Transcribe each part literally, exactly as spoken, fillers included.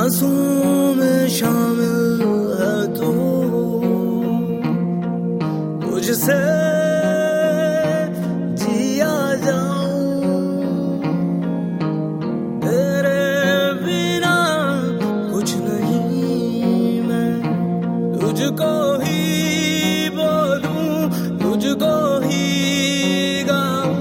सांसों में शामिल है तू, तुझसे जिया जाऊं, तेरे बिना कुछ नहीं मैं, तुझको ही बोलूं, तुझको ही गाऊं।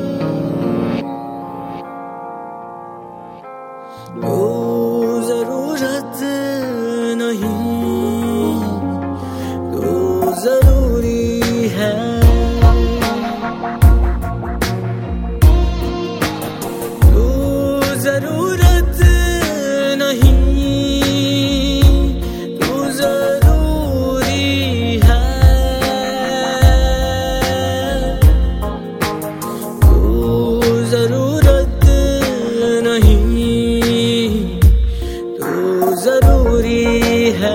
ओ जरूरत नहीं, तो जरूरी है। तो जरूरत नहीं, तो जरूरी है। तो जरूरत नहीं, तो जरूरी है।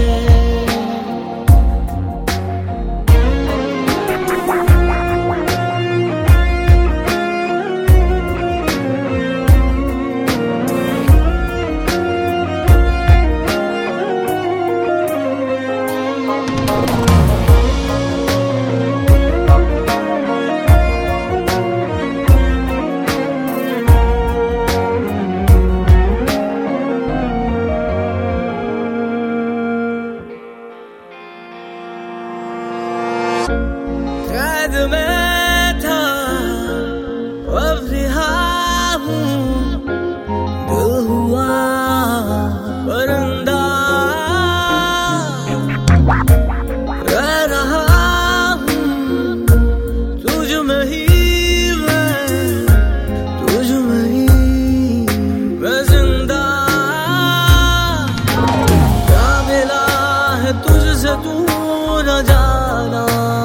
कैद में था अब रिहा हूँ, दिल हुआ परिंदा, रह रहा हूँ तुझ में ही मैं, तुझ में ही मैं जिंदा। क्या मिला है तुझसे तू न जाना,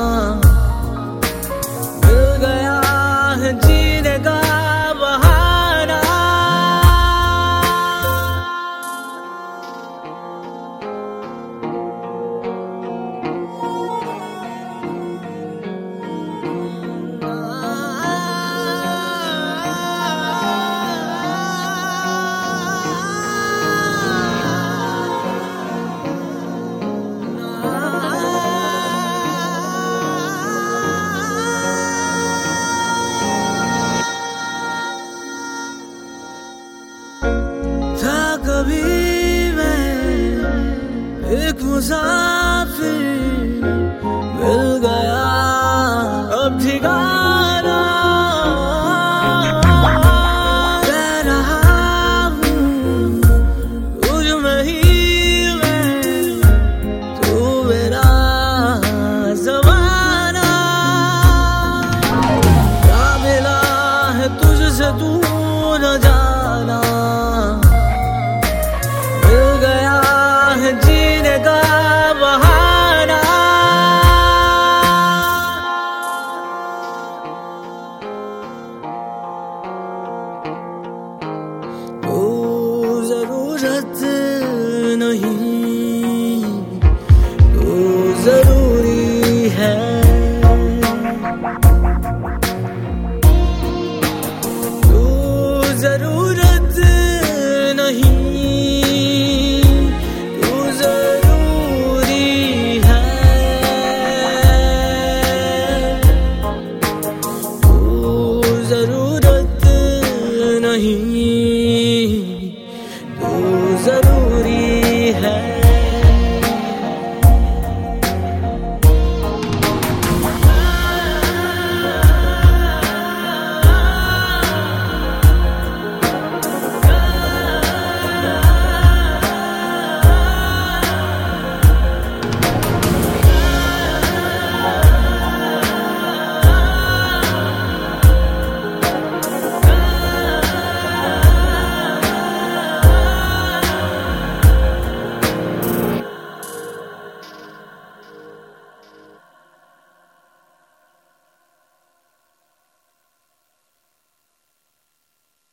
जीने का बहाना। कभी मैं एक मुसाफिर, मिल गया अब ठिकाना। रह रहा हूँ तुझ में ही मैं, तू मेरा ज़माना। क्या मिला है तुझसे तू न जाना, जीने का बहाना। ओ जरूरत